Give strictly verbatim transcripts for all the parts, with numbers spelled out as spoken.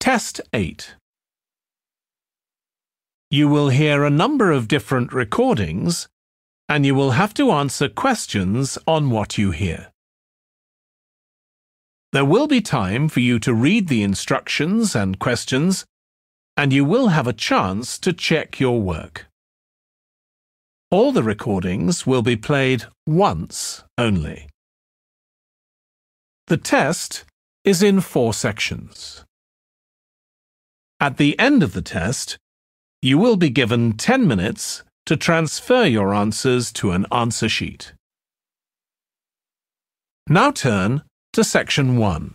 Test eight. You will hear a number of different recordings, and you will have to answer questions on what you hear. There will be time for you to read the instructions and questions, and you will have a chance to check your work. All the recordings will be played once only. The test is in four sections. At the end of the test, you will be given ten minutes to transfer your answers to an answer sheet. Now turn to Section one.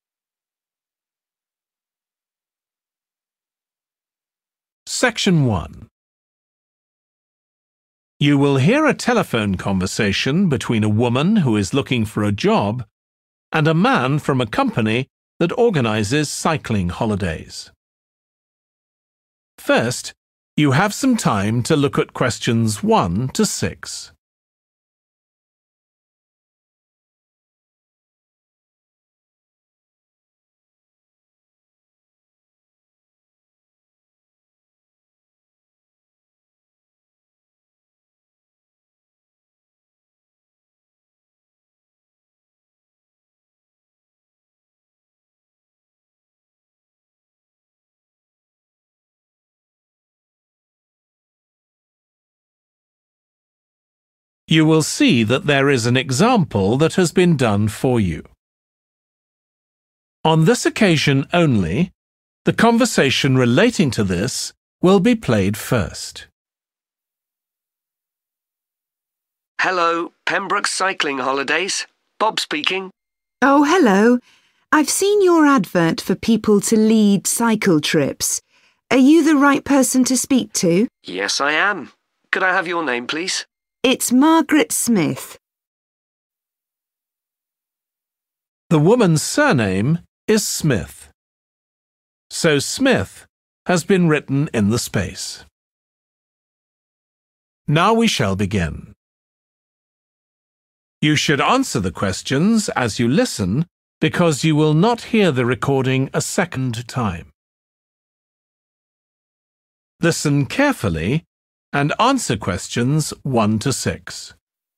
Section one. You will hear a telephone conversation between a woman who is looking for a job and a man from a company that organizes cycling holidays. First, you have some time to look at questions one to six. You will see that there is an example that has been done for you. On this occasion only, the conversation relating to this will be played first. Hello, Pembroke Cycling Holidays. Bob speaking. Oh, hello. I've seen your advert for people to lead cycle trips. Are you the right person to speak to? Yes, I am. Could I have your name, please? It's Margaret Smith. The woman's surname is Smith. So Smith has been written in the space. Now we shall begin. You should answer the questions as you listen because you will not hear the recording a second time. Listen carefully and answer questions one to six.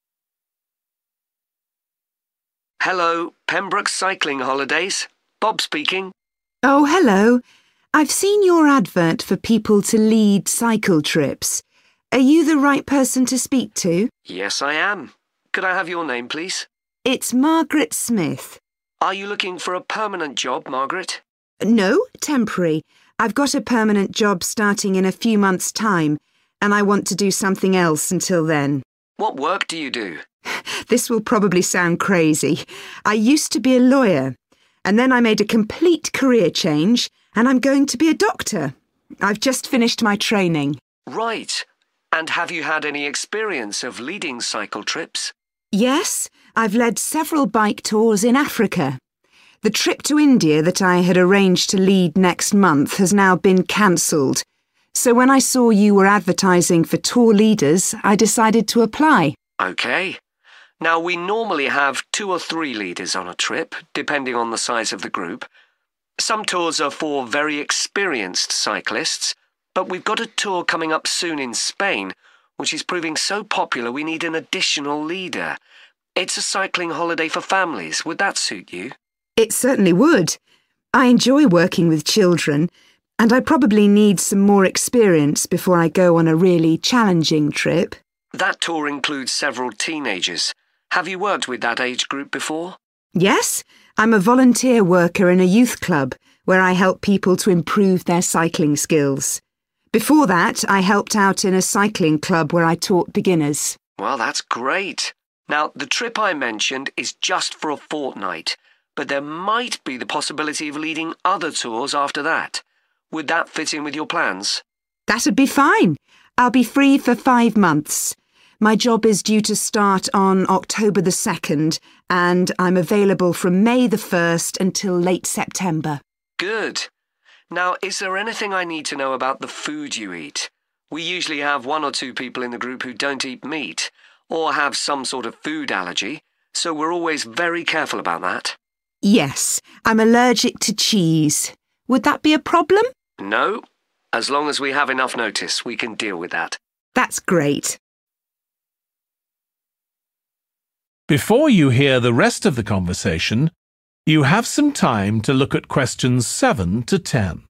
Hello, Pembroke Cycling Holidays. Bob speaking. Oh, hello. I've seen your advert for people to lead cycle trips. Are you the right person to speak to? Yes, I am. Could I have your name, please? It's Margaret Smith. Are you looking for a permanent job, Margaret? No, temporary. I've got a permanent job starting in a few months' time, and I want to do something else until then. What work do you do? This will probably sound crazy. I used to be a lawyer, and then I made a complete career change, and I'm going to be a doctor. I've just finished my training. Right. And have you had any experience of leading cycle trips? Yes, I've led several bike tours in Africa. The trip to India that I had arranged to lead next month has now been cancelled. So when I saw you were advertising for tour leaders, I decided to apply. OK. Now, we normally have two or three leaders on a trip, depending on the size of the group. Some tours are for very experienced cyclists, but we've got a tour coming up soon in Spain, which is proving so popular we need an additional leader. It's a cycling holiday for families. Would that suit you? It certainly would. I enjoy working with children, and I probably need some more experience before I go on a really challenging trip. That tour includes several teenagers. Have you worked with that age group before? Yes, I'm a volunteer worker in a youth club where I help people to improve their cycling skills. Before that, I helped out in a cycling club where I taught beginners. Well, that's great. Now, the trip I mentioned is just for a fortnight, but there might be the possibility of leading other tours after that. Would that fit in with your plans? That'd be fine. I'll be free for five months. My job is due to start on October the second, and I'm available from May the first until late September. Good. Now, is there anything I need to know about the food you eat? We usually have one or two people in the group who don't eat meat or have some sort of food allergy, so we're always very careful about that. Yes, I'm allergic to cheese. Would that be a problem? No. As long as we have enough notice, we can deal with that. That's great. Before you hear the rest of the conversation, you have some time to look at questions seven to ten.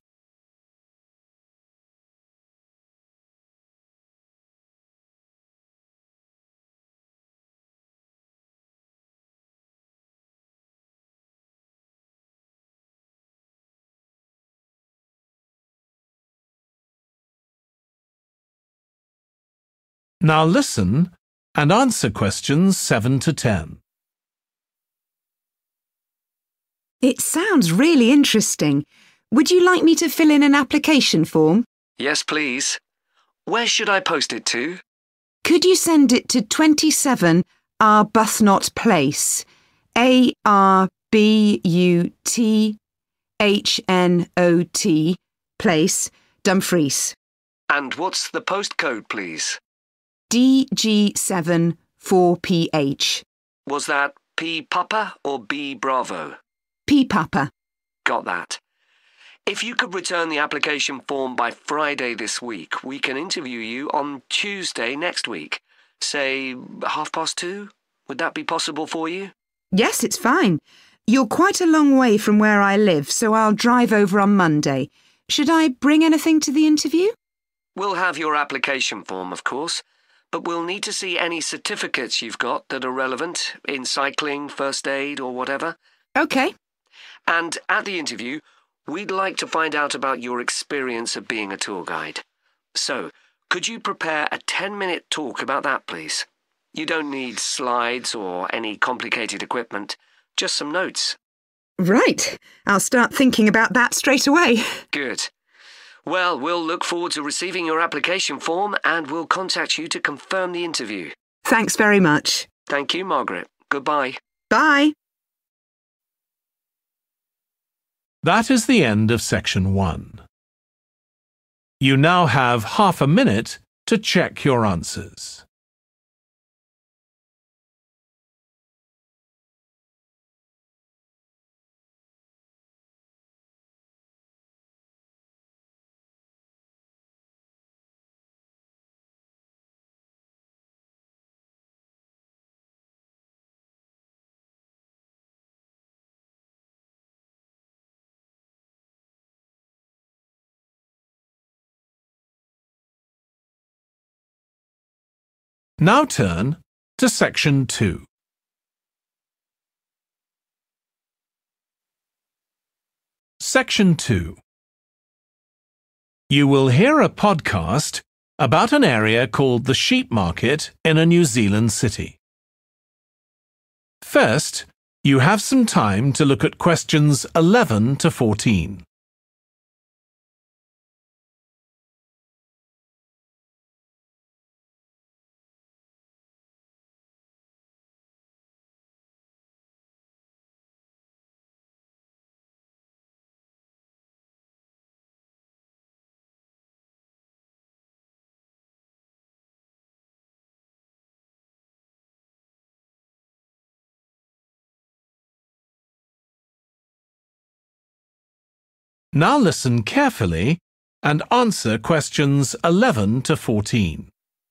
Now listen and answer questions seven to ten. It sounds really interesting. Would you like me to fill in an application form? Yes, please. Where should I post it to? Could you send it to twenty-seven Arbuthnot Place, A R B U T H N O T, Place, Dumfries. And what's the postcode, please? D G seven four P H. Was that P Papa or B Bravo? P Papa. Got that. If you could return the application form by Friday this week, we can interview you on Tuesday next week. Say, half past two? Would that be possible for you? Yes, it's fine. You're quite a long way from where I live, so I'll drive over on Monday. Should I bring anything to the interview? We'll have your application form, of course, but we'll need to see any certificates you've got that are relevant in cycling, first aid, or whatever. OK. And at the interview, we'd like to find out about your experience of being a tour guide. So, could you prepare a ten-minute talk about that, please? You don't need slides or any complicated equipment, just some notes. Right. I'll start thinking about that straight away. Good. Well, we'll look forward to receiving your application form and we'll contact you to confirm the interview. Thanks very much. Thank you, Margaret. Goodbye. Bye. That is the end of section one. You now have half a minute to check your answers. Now turn to section two. Section two. You will hear a podcast about an area called the Sheep Market in a New Zealand city. First, you have some time to look at questions eleven to fourteen. Now listen carefully and answer questions eleven to fourteen.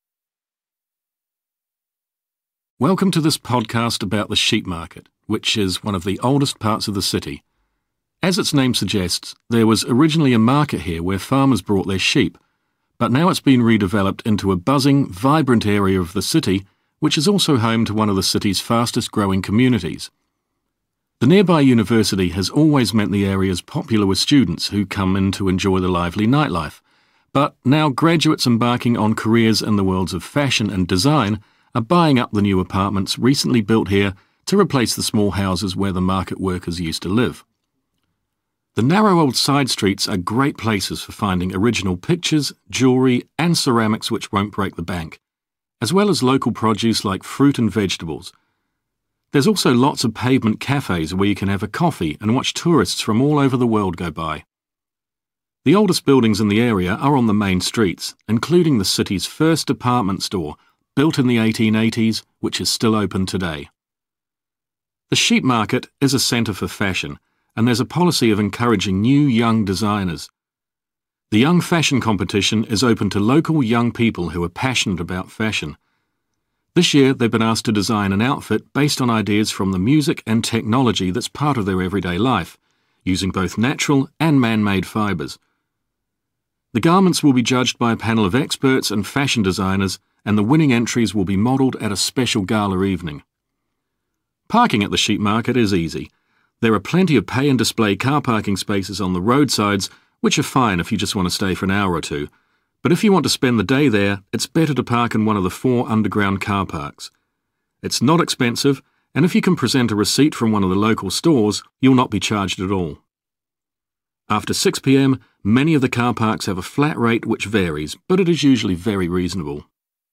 Welcome to this podcast about the sheep market, which is one of the oldest parts of the city. As its name suggests, there was originally a market here where farmers brought their sheep, but now it's been redeveloped into a buzzing, vibrant area of the city, which is also home to one of the city's fastest growing communities. The nearby university has always meant the area is popular with students who come in to enjoy the lively nightlife, but now graduates embarking on careers in the worlds of fashion and design are buying up the new apartments recently built here to replace the small houses where the market workers used to live. The narrow old side streets are great places for finding original pictures, jewellery and ceramics which won't break the bank, as well as local produce like fruit and vegetables. There's also lots of pavement cafes where you can have a coffee and watch tourists from all over the world go by. The oldest buildings in the area are on the main streets, including the city's first department store, built in the eighteen eighties, which is still open today. The Sheep Market is a centre for fashion, and there's a policy of encouraging new young designers. The Young Fashion Competition is open to local young people who are passionate about fashion. This year they've been asked to design an outfit based on ideas from the music and technology that's part of their everyday life, using both natural and man-made fibres. The garments will be judged by a panel of experts and fashion designers, and the winning entries will be modelled at a special gala evening. Parking at the sheep market is easy. There are plenty of pay and display car parking spaces on the roadsides, which are fine if you just want to stay for an hour or two. But if you want to spend the day there, it's better to park in one of the four underground car parks. It's not expensive, and if you can present a receipt from one of the local stores, you'll not be charged at all. After six p m, many of the car parks have a flat rate which varies, but it is usually very reasonable.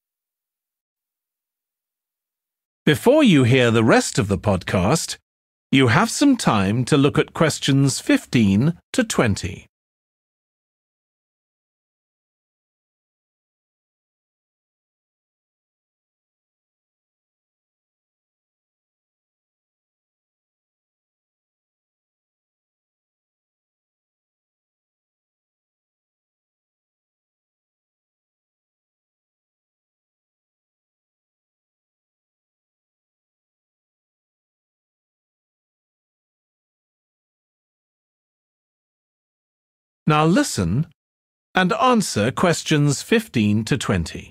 Before you hear the rest of the podcast, you have some time to look at questions fifteen to twenty. Now listen and answer questions fifteen to twenty.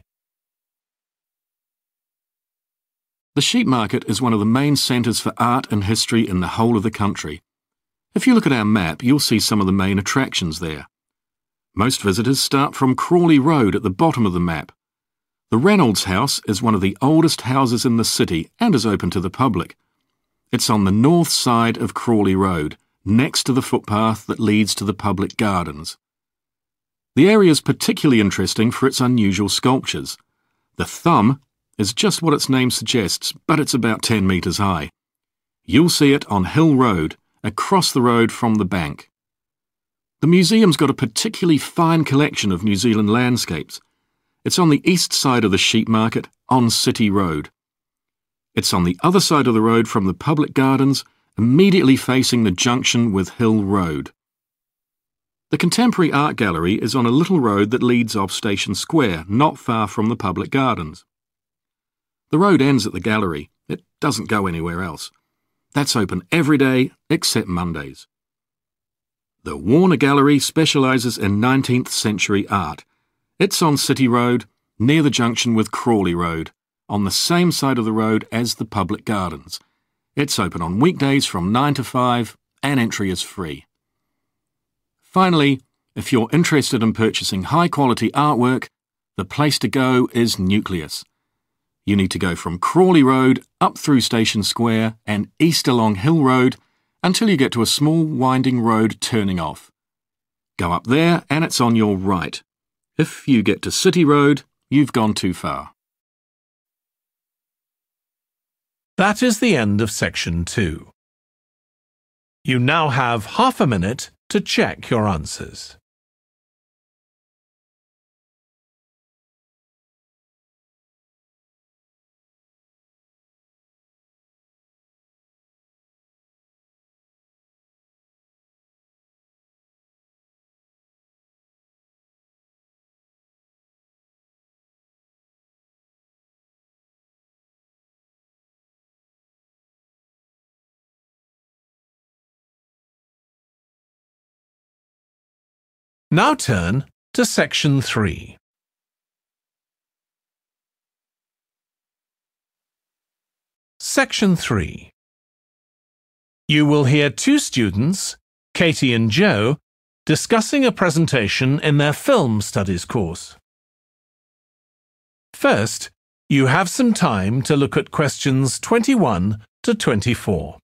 The sheep market is one of the main centres for art and history in the whole of the country. If you look at our map, you'll see some of the main attractions there. Most visitors start from Crawley Road at the bottom of the map. The Reynolds House is one of the oldest houses in the city and is open to the public. It's on the north side of Crawley Road, next to the footpath that leads to the public gardens. The area is particularly interesting for its unusual sculptures. The thumb is just what its name suggests, but it's about ten metres high. You'll see it on Hill Road, across the road from the bank. The museum's got a particularly fine collection of New Zealand landscapes. It's on the east side of the sheep market, on City Road. It's on the other side of the road from the public gardens, immediately facing the junction with Hill Road. The Contemporary Art Gallery is on a little road that leads off Station Square, not far from the public gardens. The road ends at the gallery. It doesn't go anywhere else. That's open every day except Mondays. The Warner Gallery specialises in nineteenth century art. It's on City Road, near the junction with Crawley Road, on the same side of the road as the public gardens. It's open on weekdays from nine to five, and entry is free. Finally, if you're interested in purchasing high-quality artwork, the place to go is Nucleus. You need to go from Crawley Road up through Station Square and east along Hill Road until you get to a small winding road turning off. Go up there and it's on your right. If you get to City Road, you've gone too far. That is the end of section two. You now have half a minute to check your answers. Now turn to section three. Section three. You will hear two students, Katie and Joe, discussing a presentation in their film studies course. First, you have some time to look at questions twenty-one to twenty-four.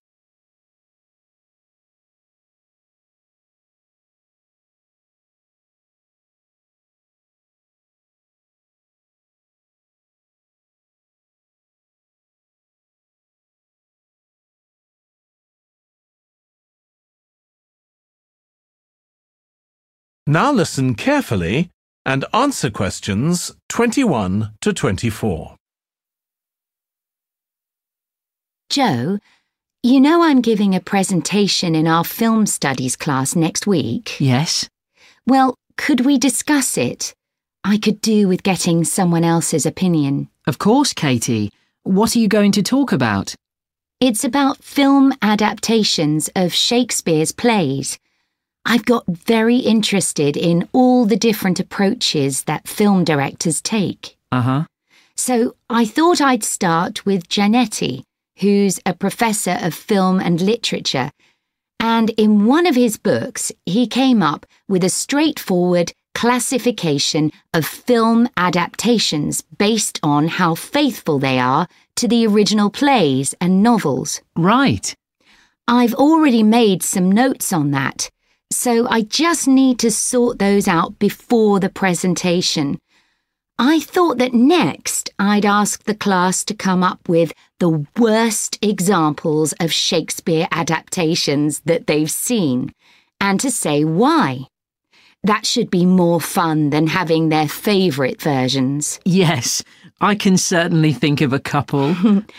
Now listen carefully and answer questions twenty-one to twenty-four. Joe, You know I'm giving a presentation in our film studies class next week? Yes. Well, could we discuss it? I could do with getting someone else's opinion. Of course, Katie. What are you going to talk about? It's about film adaptations of Shakespeare's plays. I've got very interested in all the different approaches that film directors take. Uh-huh. So I thought I'd start with Giannetti, who's a professor of film and literature, and in one of his books he came up with a straightforward classification of film adaptations based on how faithful they are to the original plays and novels. Right. I've already made some notes on that, so I just need to sort those out before the presentation. I thought that next I'd ask the class to come up with the worst examples of Shakespeare adaptations that they've seen, and to say why. That should be more fun than having their favourite versions. Yes, I can certainly think of a couple.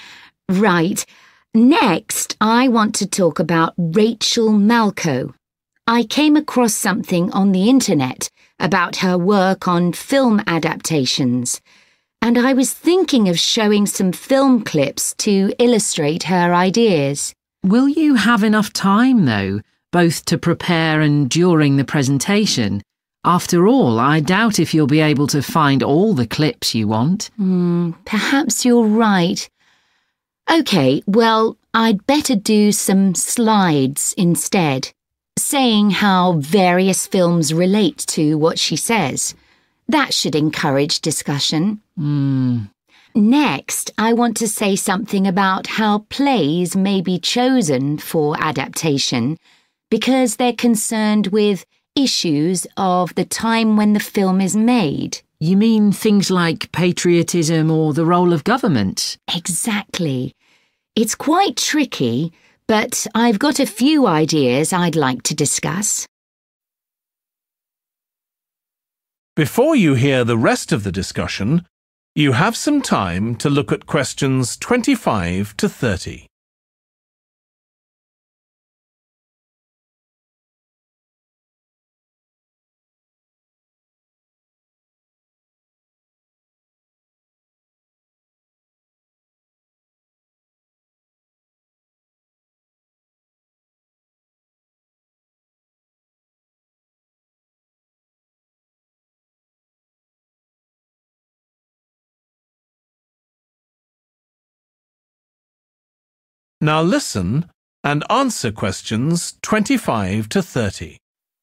Right. Next, I want to talk about Rachel Malco. I came across something on the internet about her work on film adaptations, and I was thinking of showing some film clips to illustrate her ideas. Will you have enough time, though, both to prepare and during the presentation? After all, I doubt if you'll be able to find all the clips you want. Hmm, perhaps you're right. OK, well, I'd better do some slides instead, saying how various films relate to what she says. That should encourage discussion. Hmm. Next, I want to say something about how plays may be chosen for adaptation because they're concerned with issues of the time when the film is made. You mean things like patriotism or the role of government? Exactly. It's quite tricky, but I've got a few ideas I'd like to discuss. Before you hear the rest of the discussion, you have some time to look at questions twenty-five to thirty. Now listen and answer questions twenty-five to thirty.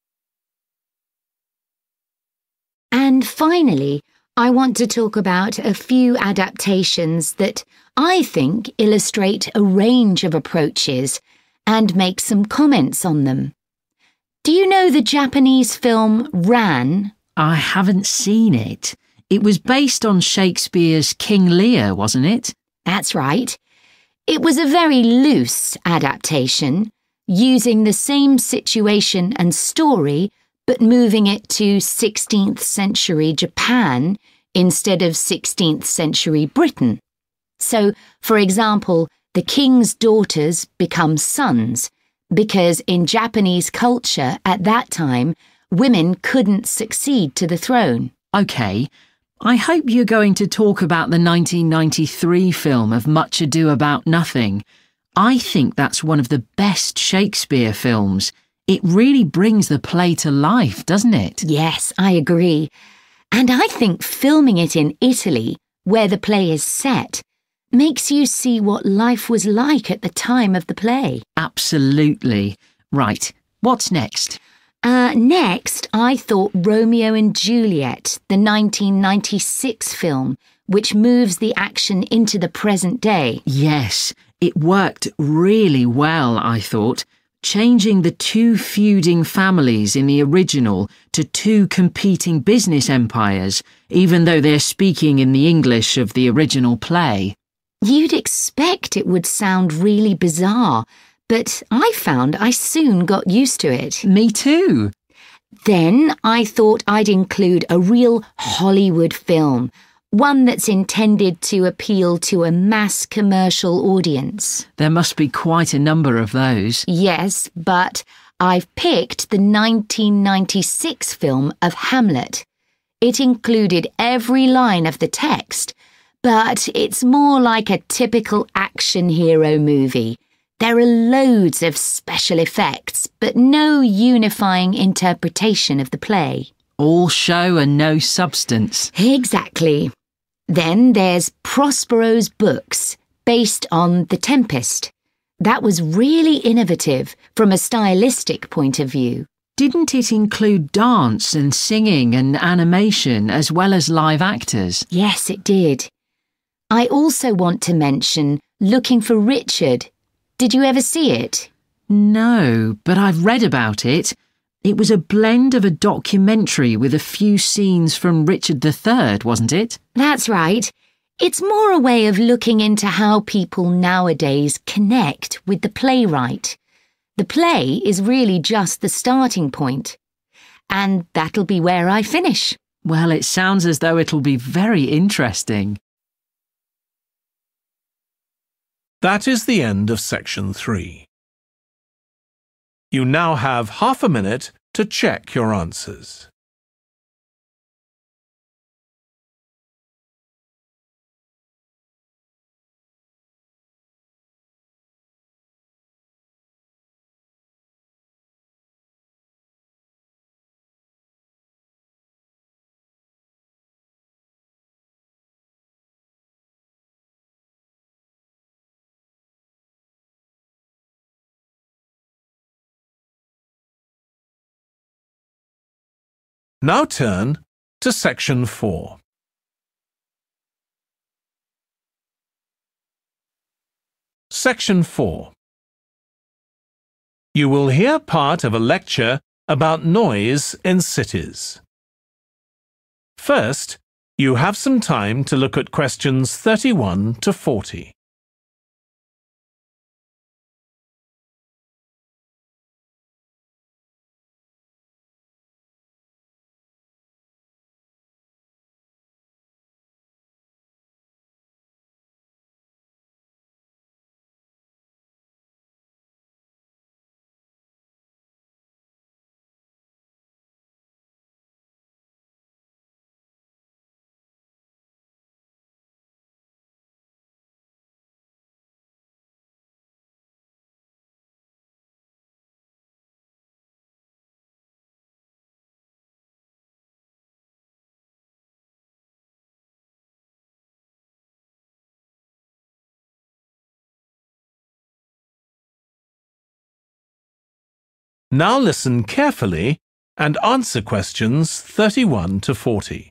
And finally, I want to talk about a few adaptations that I think illustrate a range of approaches and make some comments on them. Do you know the Japanese film Ran? I haven't seen it. It was based on Shakespeare's King Lear, wasn't it? That's right. It was a very loose adaptation, using the same situation and story, but moving it to sixteenth century Japan instead of sixteenth century Britain. So, for example, the king's daughters become sons, because in Japanese culture at that time, women couldn't succeed to the throne. OK. I hope you're going to talk about the nineteen ninety-three film of Much Ado About Nothing. I think that's one of the best Shakespeare films. It really brings the play to life, doesn't it? Yes, I agree. And I think filming it in Italy, where the play is set, makes you see what life was like at the time of the play. Absolutely. Right, what's next? Uh, next, I thought Romeo and Juliet, the nineteen ninety-six film, which moves the action into the present day. Yes, it worked really well, I thought, changing the two feuding families in the original to two competing business empires, even though they're speaking in the English of the original play. You'd expect it would sound really bizarre, but I found I soon got used to it. Me too. Then I thought I'd include a real Hollywood film, One that's intended to appeal to a mass commercial audience. There must be quite a number of those. Yes, but I've picked the nineteen ninety-six film of Hamlet. It included every line of the text, but it's more like a typical action hero movie. There are loads of special effects, but no unifying interpretation of the play. All show and no substance. Exactly. Then there's Prospero's books, based on The Tempest. That was really innovative from a stylistic point of view. Didn't it include dance and singing and animation as well as live actors? Yes, it did. I also want to mention Looking for Richard. Did you ever see it? No, but I've read about it. It was a blend of a documentary with a few scenes from Richard the Third, wasn't it? That's right. It's more a way of looking into how people nowadays connect with the playwright. The play is really just the starting point. And that'll be where I finish. Well, it sounds as though it'll be very interesting. That is the end of section three. You now have half a minute to check your answers. Now turn to section four. Section four. You will hear part of a lecture about noise in cities. First, you have some time to look at questions thirty-one to forty. Now listen carefully and answer questions thirty-one to forty.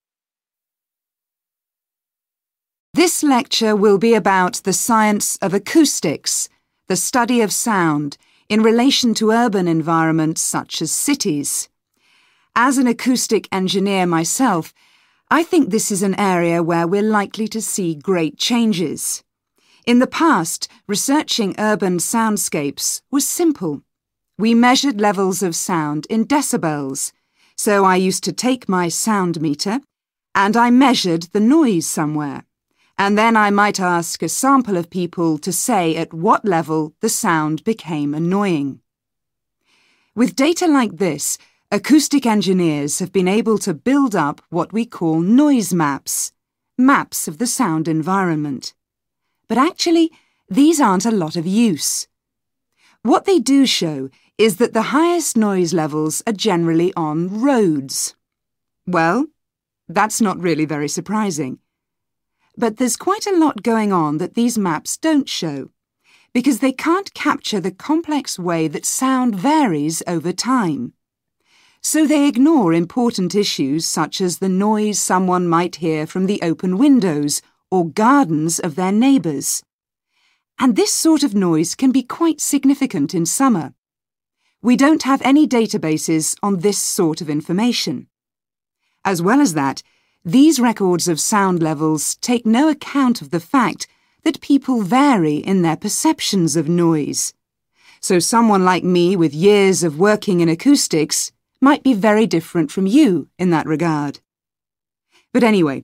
This lecture will be about the science of acoustics, the study of sound, in relation to urban environments such as cities. As an acoustic engineer myself, I think this is an area where we're likely to see great changes. In the past, researching urban soundscapes was simple. We measured levels of sound in decibels, so I used to take my sound meter and I measured the noise somewhere, and then I might ask a sample of people to say at what level the sound became annoying. With data like this, acoustic engineers have been able to build up what we call noise maps, maps of the sound environment. But actually, these aren't a lot of use. What they do show is that the highest noise levels are generally on roads. Well, that's not really very surprising. But there's quite a lot going on that these maps don't show, because they can't capture the complex way that sound varies over time. So they ignore important issues such as the noise someone might hear from the open windows or gardens of their neighbours. And this sort of noise can be quite significant in summer. We don't have any databases on this sort of information. As well as that, these records of sound levels take no account of the fact that people vary in their perceptions of noise. So someone like me with years of working in acoustics might be very different from you in that regard. But anyway,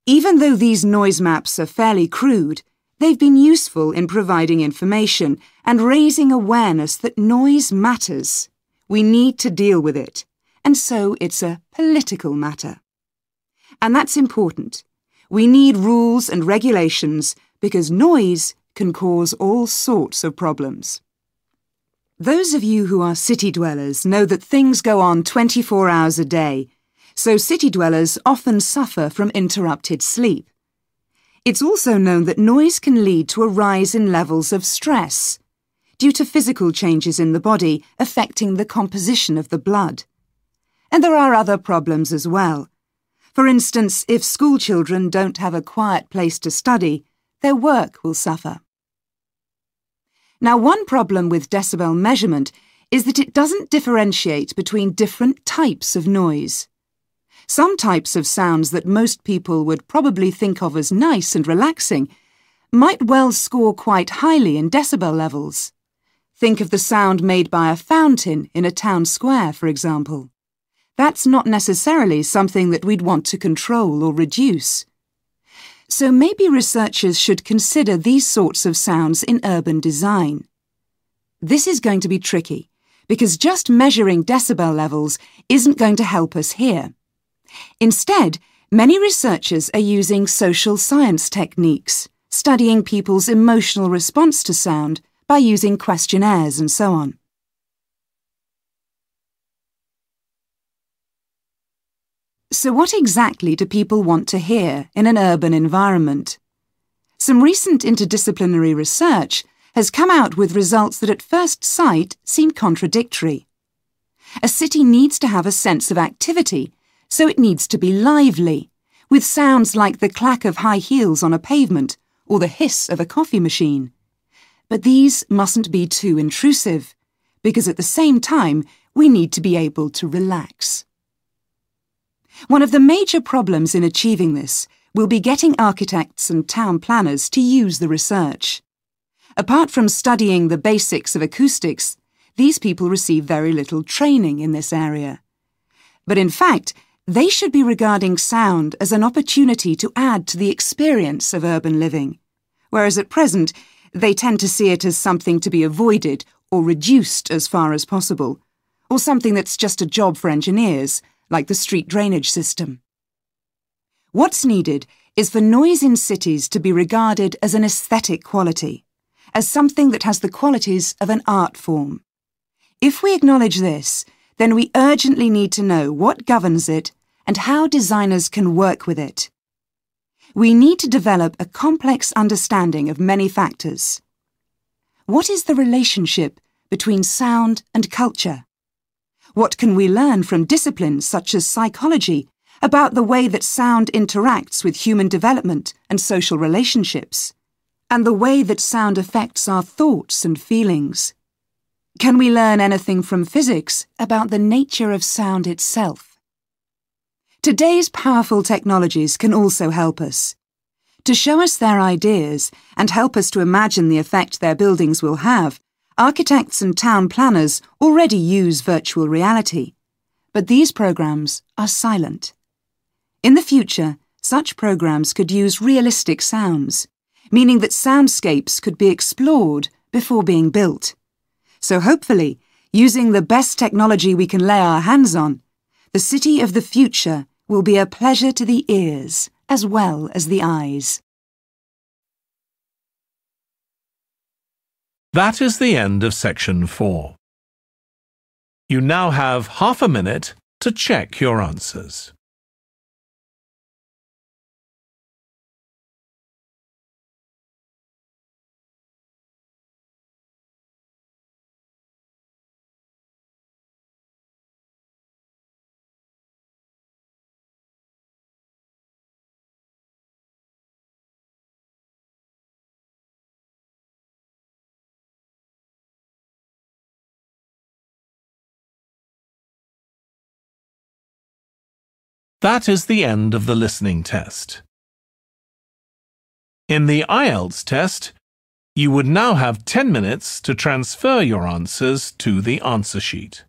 Even though these noise maps are fairly crude, they've been useful in providing information and raising awareness that noise matters. We need to deal with it, and so it's a political matter. And that's important. We need rules and regulations because noise can cause all sorts of problems. Those of you who are city dwellers know that things go on twenty-four hours a day, so city dwellers often suffer from interrupted sleep. It's also known that noise can lead to a rise in levels of stress due to physical changes in the body affecting the composition of the blood. And there are other problems as well. For instance, if school children don't have a quiet place to study, their work will suffer. Now, one problem with decibel measurement is that it doesn't differentiate between different types of noise. Some types of sounds that most people would probably think of as nice and relaxing might well score quite highly in decibel levels. Think of the sound made by a fountain in a town square, for example. That's not necessarily something that we'd want to control or reduce. So maybe researchers should consider these sorts of sounds in urban design. This is going to be tricky, because just measuring decibel levels isn't going to help us here. Instead, many researchers are using social science techniques, studying people's emotional response to sound by using questionnaires and so on. So what exactly do people want to hear in an urban environment? Some recent interdisciplinary research has come out with results that at first sight seem contradictory. A city needs to have a sense of activity, so it needs to be lively, with sounds like the clack of high heels on a pavement or the hiss of a coffee machine. But these mustn't be too intrusive, because at the same time we need to be able to relax. One of the major problems in achieving this will be getting architects and town planners to use the research. Apart from studying the basics of acoustics, these people receive very little training in this area. But in fact, they should be regarding sound as an opportunity to add to the experience of urban living, whereas at present they tend to see it as something to be avoided or reduced as far as possible, or something that's just a job for engineers, like the street drainage system. What's needed is for noise in cities to be regarded as an aesthetic quality, as something that has the qualities of an art form. If we acknowledge this, then we urgently need to know what governs it and how designers can work with it. We need to develop a complex understanding of many factors. What is the relationship between sound and culture? What can we learn from disciplines such as psychology about the way that sound interacts with human development and social relationships, and the way that sound affects our thoughts and feelings? Can we learn anything from physics about the nature of sound itself? Today's powerful technologies can also help us. To show us their ideas and help us to imagine the effect their buildings will have, architects and town planners already use virtual reality, but these programs are silent. In the future, such programs could use realistic sounds, meaning that soundscapes could be explored before being built. So hopefully, using the best technology we can lay our hands on, the city of the future will be a pleasure to the ears as well as the eyes. That is the end of section four. You now have half a minute to check your answers. That is the end of the listening test. In the I E L T S test, you would now have ten minutes to transfer your answers to the answer sheet.